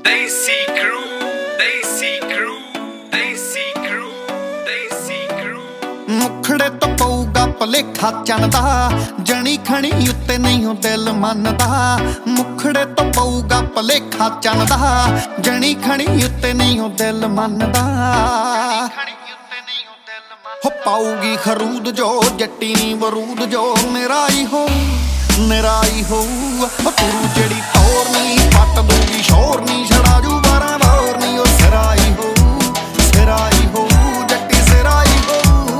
Desi crew, Desi crew, Desi crew, Desi crew। ਮੁਖੜੇ ਤੋਂ ਪਊਗਾ ਭਲੇਖਾ ਚੰਦਾ, ਜਣੀ ਖਣੀ ਉੱਤੇ ਨਹੀਂ ਉਹ ਦਿਲ ਮੰਨਦਾ। ਮੁਖੜੇ ਤੋਂ ਪਊਗਾ ਭਲੇਖਾ ਚੰਦਾ, ਜਣੀ ਖਣੀ ਉੱਤੇ ਨਹੀਂ ਉਹ ਦਿਲ ਮੰਨਦਾ। ਹੋ ਪਾਊਗੀ ਖਰੂਦ ਜੋ ਜੱਟੀ ਨੀ ਬਰੂਦ ਜੋ ਮੇਰਾ ਹੀ ਹੋ ਮੇਰਾ ਹੀ ਹੋਊ। ਤੂੰ ਜਿਹੜੀ ਟੌਰ ਨੀ ਪੱਟ ਦੂਗੀ ਸ਼ੋਰ ਨੀ ਛੜਾ ਜੂ 12 ਬੋਰ ਨੀ ਉਹ ਸਿਰਾ ਹੀ ਹੋਊ ਸਿਰਾ ਹੀ ਹੋਊ ਜੱਟੀ ਸਿਰਾ ਹੀ ਹੋਊ।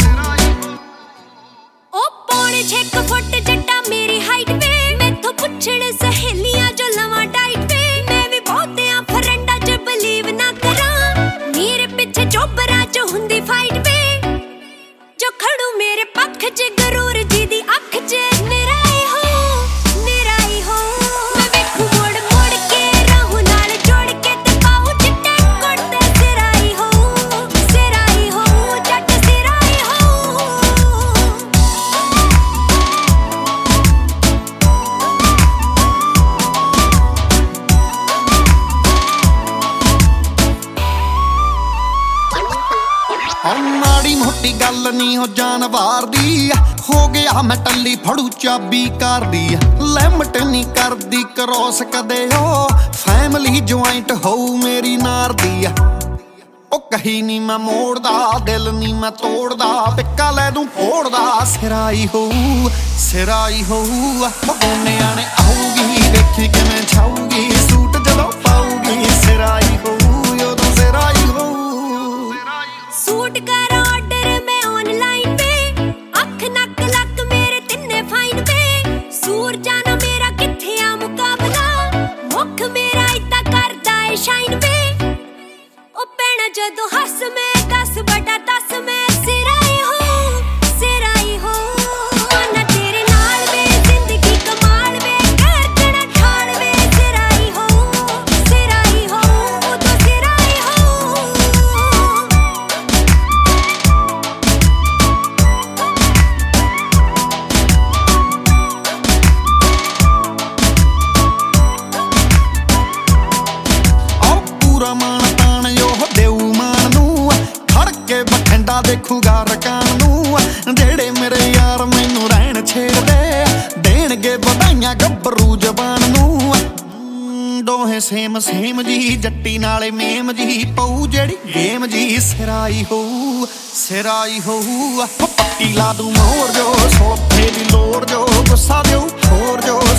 ਉਹ ਪੌਣੇ 6 ਫੁੱਟ ਜੱਟਾ ਮੇਰੀ ਹਾਈਟ ਵੇ, ਮੈਥੋਂ ਪੁੱਛਣ ਸਹੇਲੀਆਂ ਜੋ ਲਵਾਂ ਡਾਈਟ ਵੇ। ਮੈਂ ਵੀ ਬਹੁਤਿਆਂ ਫਰੈਂਡਾਂ 'ਚ ਬਲੀਵ ਨਾ ਕਰਾਂ, ਮੇਰੇ ਪਿੱਛੇ ਚੋਬਰਾਂ 'ਚ ਹੁੰਦੀ ਫਾਈਟ ਵੇ। ਜੋ ਖੜੂ ਮੇਰੇ ਪੱਖ 'ਚ ਗਰੂਰ ਜੀ ਦੀ ਅੱਖ 'ਚ ਮੇਰਾ ਹੀ ਹੋ ਮੇਰਾ ਹੀ ਹੋ। ਮੈਂ ਵੇਖੂ ਮੁੜ ਮੁੜ ਕੇ ਰਾਹੂ ਨਾਲ ਜੋੜ ਕੇ ਤੇ ਪਾਉ ਚਿੱਟੇ ਕੁੜਤੇ ਸਿਰਾ ਹੀ ਹੋ ਜੱਟ ਸਿਰਾ ਹੀ ਹੋ। ਮਾੜੀ ਮੋਟੀ ਗੱਲ ਨੀ ਹੋ ਜਾਨਵਾਰ ਦੀ, ਹੋ ਗਿਆ ਮੈਂ ਟੱਲੀ ਫੜੂ ਚਾਬੀ ਕਰਦੀ। ਲਿਮਟ ਨੀ ਕਰਦੀ ਕਰੋਸ ਕਦੇ ਉਹ, ਫੈਮਿਲੀ ਜੁਆਇੰਟ ਹੋਊ ਮੇਰੀ ਨਾਰ ਦੀ। ਉਹ ਕਹੀ ਨੀ ਮੈਂ ਮੋੜਦਾ ਦਿਲ ਨੀ ਮੈਂ ਤੋੜਦਾ, ਪਿੱਕਾ ਲੈ ਦੂੰ ਫੋੜਦਾ ਸਿਰਾ ਹੀ ਹੋਊ ਸਿਰਾ ਹੀ ਹੋਊ। ਬਗੋਨਿਆਂ ਨੇ ਆਊਗੀ ਦੇਖੀ ਕਿਵੇਂ ਛਾਊਗੀ, ਸੂਟ ਜਦੋਂ ਪਾਊਗੀ ਸਿਰਾ ਹੀ ਹੋਊ ਉਦੋਂ ਸਿਰਾ ਹੀ ਹੋਊ। ਸੂਟ ਕਰ ਆਰਡਰ ਮੈਂ ਆਨਲਾਈਨ ਵੇ, ਅੱਖ ਨੱਕ ਲੱਕ ਮੇਰੇ ਤਿੰਨੇ ਫਾਈਨ ਵੇ। ਸੂਰ ਜਾਣਾ ਮੇਰਾ ਕਿੱਥੇ ਆ ਮੁਕਾਬਲਾ, ਮੁੱਖ ਮੇਰਾ ਇਦਾਂ ਕਰਦਾ ਏ ਸ਼ਾਈਨ ਵੇ। ਉਹ ਪੈਣਾ ਜਦੋਂ ਹੱਸ ਮੈਂ 10/10 ਮੈਂ ਸਿਰਾ ਹੀ ਹੋ ਸਿਰਾ ਹੀ ਹੋ। ਮਾਨਾ ਤੇਰੇ ਨਾਲ ਵੇ ਜ਼ਿੰਦਗੀ ਕਮਾਲ ਵੇ, ਕਰਕਣਾ ਠਾਲ ਵੇ ਸਿਰਾ ਹੀ ਹੋ ਉਦੋਂ ਸਿਰਾ ਹੀ ਹੋ। ਮਾਣ ਤਾਣ ਉਹ ਦੇਊ ਮਾਨ ਨੂੰ, ਖੜ ਕੇ ਬਠਿੰਡਾ ਦੇਖੂਗਾ ਰਕਾਨ ਨੂੰ। ਜਿਹੜੇ ਮੇਰੇ ਯਾਰ ਮੈਨੂੰ ਰਹਿਣ ਛੇੜਦੇ, ਦੇਣਗੇ ਵਧਾਈਆਂ ਗੱਭਰੂ ਜ਼ਬਾਨ ਨੂੰ। ਦੋਹੇ ਸੇਮ ਸੇਮ ਜੀ ਜੱਟੀ ਨਾਲੇ ਮੇਮ ਜੀ, ਪਊ ਜਿਹੜੀ ਗੇਮ ਜੀ ਸਿਰਾ ਹੀ ਹੋਊ ਸਿਰਾ ਹੀ ਹੋਊ। ਪੱਟੀ ਲਾ ਦੂੰ ਮੋਰ ਜੋ ਸੋਥੇ ਦੀ ਲੋੜ ਜੋ, ਗੁੱਸਾ ਦਿਓ ਹੋਰ ਜੋ